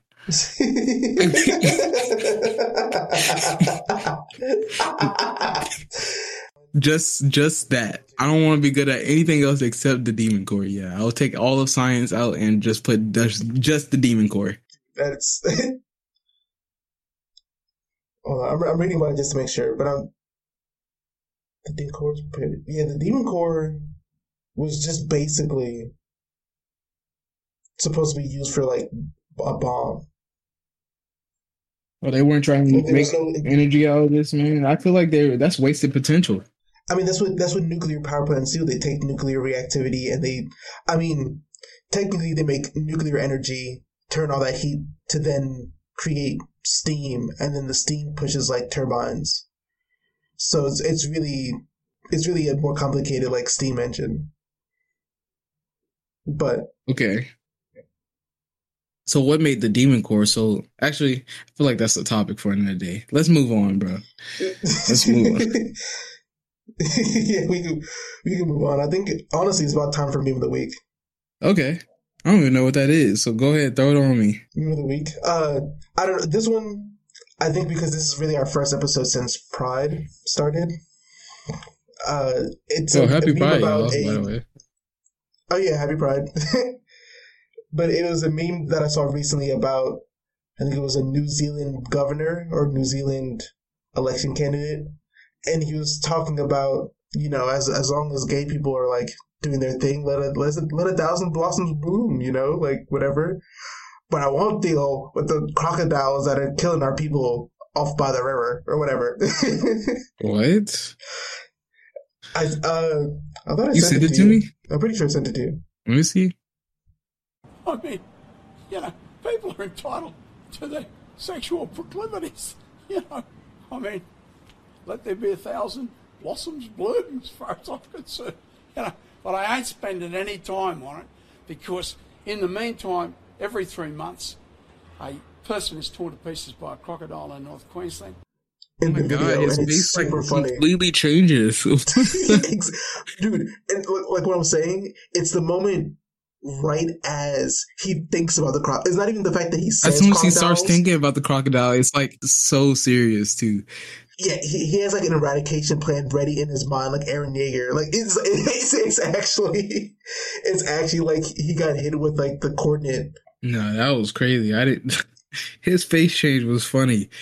just that. I don't want to be good at anything else except the Demon Core. Yeah, I'll take all of science out and just put just the Demon Core. That's. Hold on, I'm reading about it just to make sure, but the Demon Core. Yeah, the Demon Core was just basically supposed to be used for like a bomb. Well, they weren't trying to make energy out of this, man. I feel like that's wasted potential. I mean, that's what nuclear power plants do. They take nuclear reactivity and technically they make nuclear energy, turn all that heat to then create steam, and then the steam pushes like turbines. So it's really a more complicated like steam engine. But okay. So what made the Demon Core so... Actually, I feel like that's the topic for another day. Let's move on, bro. Let's move on. Yeah, we can move on. I think, honestly, it's about time for Meme of the Week. Okay. I don't even know what that is, so go ahead, throw it on me. Meme of the Week? I don't know. This one, I think because this is really our first episode since Pride started. It's happy Pride, y'all, by the way. Oh, yeah, happy Pride. But it was a meme that I saw recently about, I think it was a New Zealand governor or New Zealand election candidate. And he was talking about, you know, as long as gay people are like doing their thing, let a thousand blossoms bloom, you know, like whatever. But I won't deal with the crocodiles that are killing our people off by the river or whatever. What? I thought I you sent it to me? I'm pretty sure I sent it to you. Let me see. I mean, you know, people are entitled to their sexual proclivities. You know, I mean, let there be 1,000 blossoms bloom as far as I'm concerned. You know, but I ain't spending any time on it because in the meantime, every 3 months, a person is torn to pieces by a crocodile in North Queensland. Oh my God, his face like completely changes. Dude, and like what I'm saying, it's the moment right as he thinks about the crocodile. It's not even the fact that he says as soon as crocodiles. he starts thinking about the crocodile, it's like so serious too. Yeah, he has like an eradication plan ready in his mind, like Eren Yeager. Like it's actually like he got hit with like the coordinate. No, that was crazy. I didn't. His face change was funny.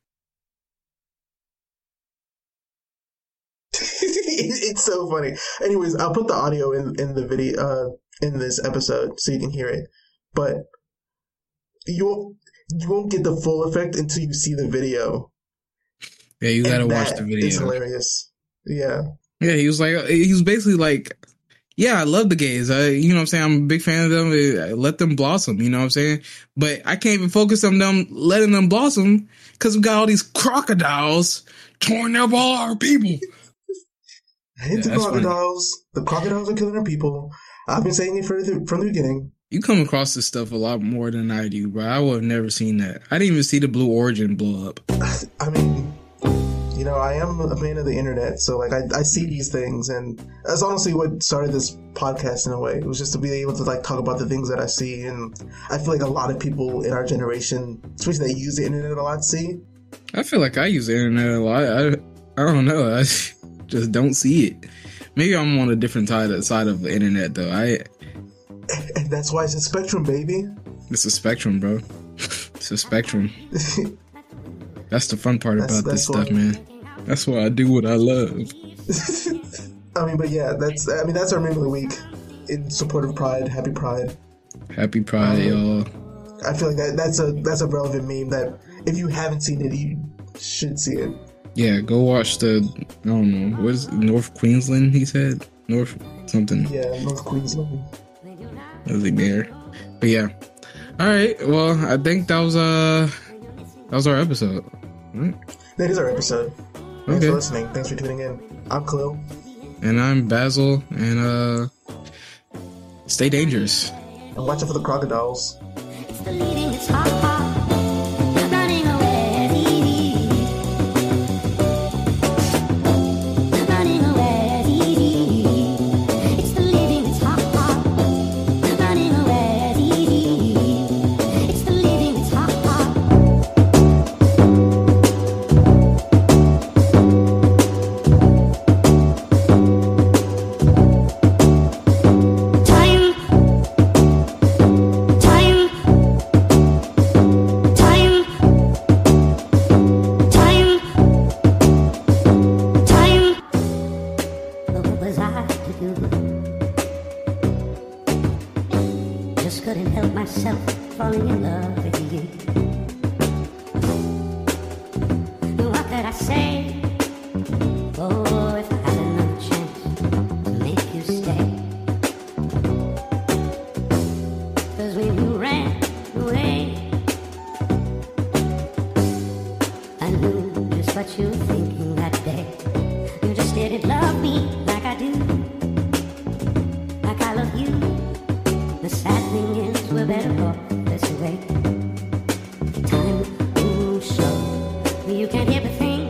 It's so funny. Anyways, I'll put the audio in the video in this episode so you can hear it. But you won't get the full effect until you see the video. Yeah, you gotta watch the video. It's hilarious. Yeah. Yeah, he was basically like Yeah, I love the gays. You know what I'm saying? I'm a big fan of them. Let them blossom, you know what I'm saying? But I can't even focus on them letting them blossom because we got all these crocodiles torn up all our people. I hate the crocodiles. Funny. The crocodiles are killing our people. I've been saying it from the beginning. You come across this stuff a lot more than I do, bro. I would have never seen that. I didn't even see the Blue Origin blow up. I mean, you know, I am a fan of the internet, so like I see these things, and that's honestly what started this podcast in a way. It was just to be able to like talk about the things that I see, and I feel like a lot of people in our generation, especially that use the internet a lot, see. I feel like I use the internet a lot. I don't know. I just don't see it. Maybe I'm on a different side of the internet though. And that's why it's a spectrum, baby. It's a spectrum, bro. It's a spectrum. That's the fun part about this stuff, man. That's why I do what I love. I mean, but yeah, that's our meme of the week in support of Pride. Happy Pride. Happy Pride, y'all. I feel like that's a relevant meme that if you haven't seen it, you should see it. Yeah, go watch I don't know, what is it, North Queensland, he said? North something. Yeah, North Queensland. I was like there. But yeah. Alright, well, I think that was our episode. Right? That is our episode. Thanks for listening. Thanks for tuning in. I'm Khalil. And I'm Basil. And stay dangerous. And watch out for the crocodiles. It's the leading, it's hot. Running away, running away. It's the leading, it's hot. Running away. It's the leading, it's hot. Couldn't help myself falling in love with you. What could I say? Oh, if I had another chance to make you stay. 'Cause when you ran away, I knew just what you were thinking that day. You just didn't love me like I do, like I love you. The sad thing is we're better off this way. Time moves slow, you can't hear the thing.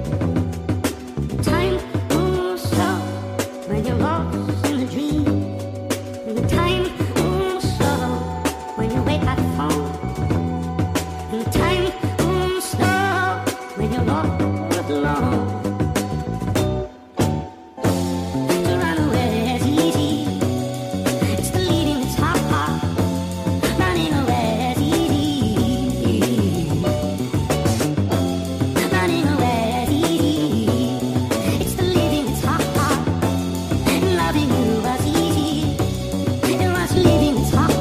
Time moves slow when you're lost in the dream. The time moves slow when you wake up the phone. The time moves slow when you're lost alone. To run away is easy. It's the leading, it's hot. Running away is easy. Running away is easy. It's the leading, it's hot. Loving you was easy. It was leading, it's hot.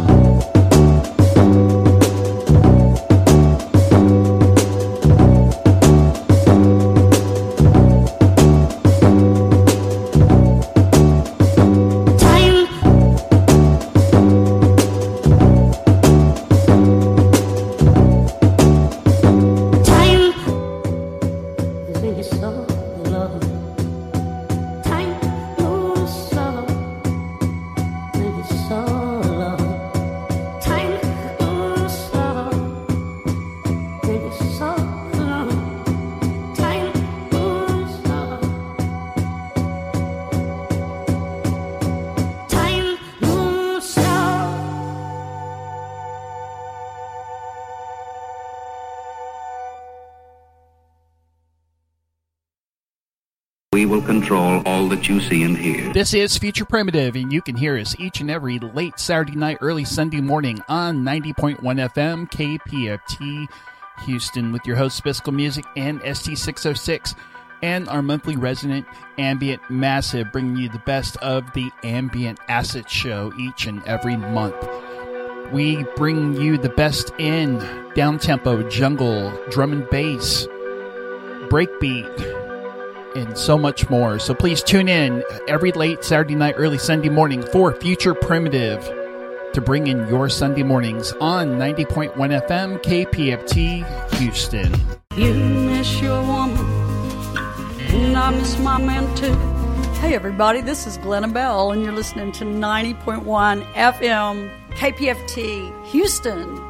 We will control all that you see and hear. This is Future Primitive, and you can hear us each and every late Saturday night, early Sunday morning on 90.1 FM KPFT Houston with your host, Biscal Music and ST606, and our monthly resident Ambient Massive, bringing you the best of the Ambient Acid Show each and every month. We bring you the best in down-tempo, jungle, drum and bass, breakbeat, and so much more. So please tune in every late Saturday night, early Sunday morning for Future Primitive to bring in your Sunday mornings on 90.1 FM KPFT Houston. You miss your woman, and I miss my man too. Hey everybody, this is Glenna Bell, and you're listening to 90.1 FM KPFT Houston.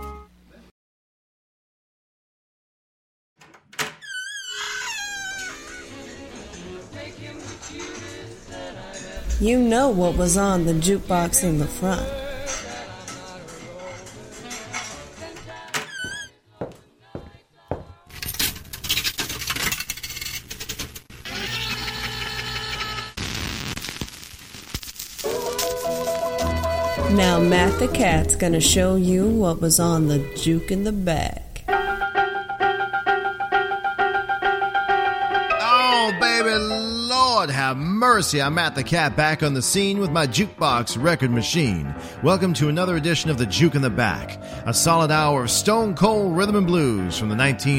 You know what was on the jukebox in the front. Now Matt the Cat's gonna show you what was on the juke in the back. Oh, baby, Lord have mercy. I'm Matt the Cat, back on the scene with my jukebox record machine. Welcome to another edition of the Juke in the Back, a solid hour of stone cold rhythm and blues from the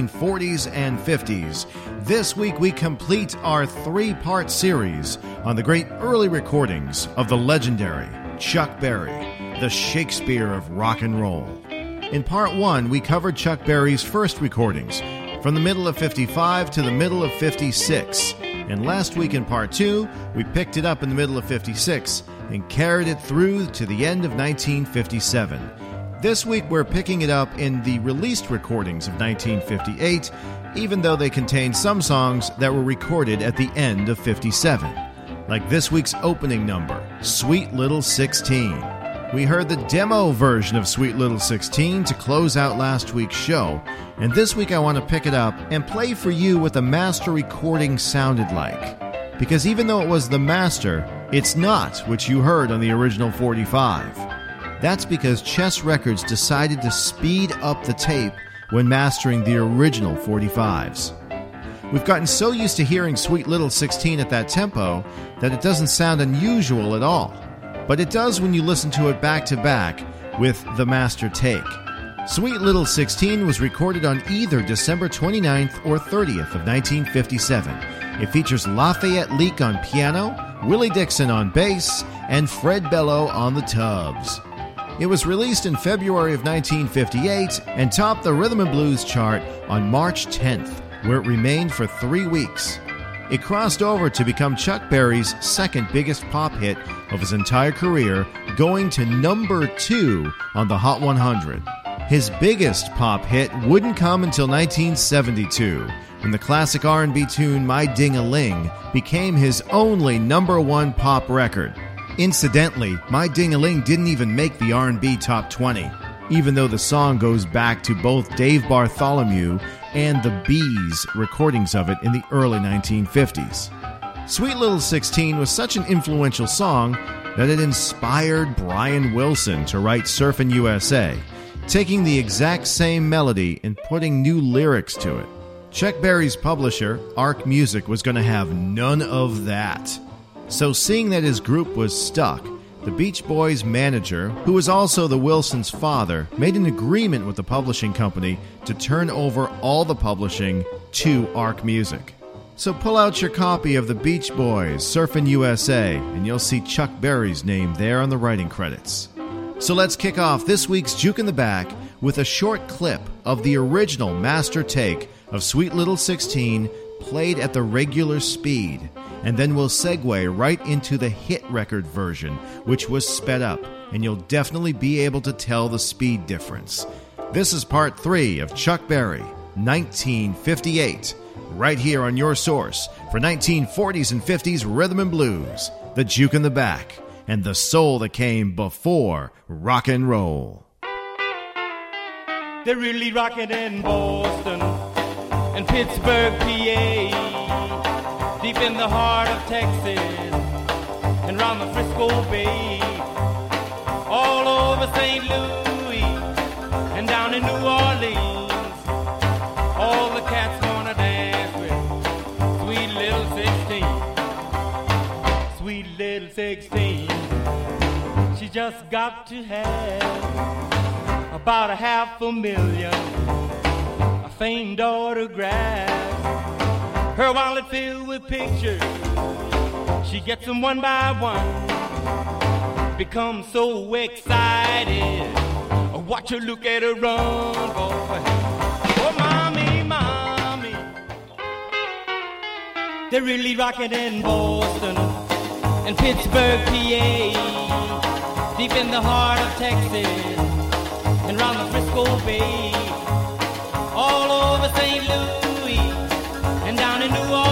1940s and 50s. This week we complete our three-part series on the great early recordings of the legendary Chuck Berry, the Shakespeare of rock and roll. In part one, we covered Chuck Berry's first recordings from the middle of 55 to the middle of 56. And last week in part two, we picked it up in the middle of 56 and carried it through to the end of 1957. This week we're picking it up in the released recordings of 1958, even though they contain some songs that were recorded at the end of 57. Like this week's opening number, Sweet Little 16. We heard the demo version of Sweet Little 16 to close out last week's show, and this week I want to pick it up and play for you what the master recording sounded like. Because even though it was the master, it's not what you heard on the original 45. That's because Chess Records decided to speed up the tape when mastering the original 45s. We've gotten so used to hearing Sweet Little 16 at that tempo that it doesn't sound unusual at all. But it does when you listen to it back to back with the master take. Sweet Little 16 was recorded on either December 29th or 30th of 1957. It features Lafayette Leak on piano, Willie Dixon on bass, and Fred Bello on the tubs. It was released in February of 1958 and topped the Rhythm and Blues chart on March 10th, where it remained for 3 weeks. It crossed over to become Chuck Berry's second biggest pop hit of his entire career, going to number 2 on the Hot 100. His biggest pop hit wouldn't come until 1972, when the classic R&B tune My Ding-a-Ling became his only number 1 pop record. Incidentally, My Ding-a-Ling didn't even make the R&B Top 20, even though the song goes back to both Dave Bartholomew and the Bees recordings of it in the early 1950s. Sweet Little 16 was such an influential song that it inspired Brian Wilson to write Surfin' USA, taking the exact same melody and putting new lyrics to it. Chuck Berry's publisher, Ark Music, was going to have none of that. So seeing that his group was stuck, the Beach Boys manager, who was also the Wilsons' father, made an agreement with the publishing company to turn over all the publishing to Ark Music. So pull out your copy of the Beach Boys, Surfin' USA, and you'll see Chuck Berry's name there on the writing credits. So let's kick off this week's Juke in the Back with a short clip of the original master take of Sweet Little 16 played at the regular speed. And then we'll segue right into the hit record version, which was sped up, and you'll definitely be able to tell the speed difference. This is part 3 of Chuck Berry, 1958, right here on your source for 1940s and 50s rhythm and blues, the Juke in the Back, and the soul that came before rock and roll. They're really rocking in Boston and Pittsburgh, PA. Deep in the heart of Texas and round the Frisco Bay, all over St. Louis and down in New Orleans, all the cats wanna dance with Sweet Little 16. Sweet Little 16, she just got to have about 500,000 famed autographs. Her wallet filled with pictures, she gets them one by one. Becomes so excited, watch her look at her run, boy. Oh, mommy, mommy. They're really rocking in Boston and Pittsburgh, PA, deep in the heart of Texas and round the Frisco Bay, all over St.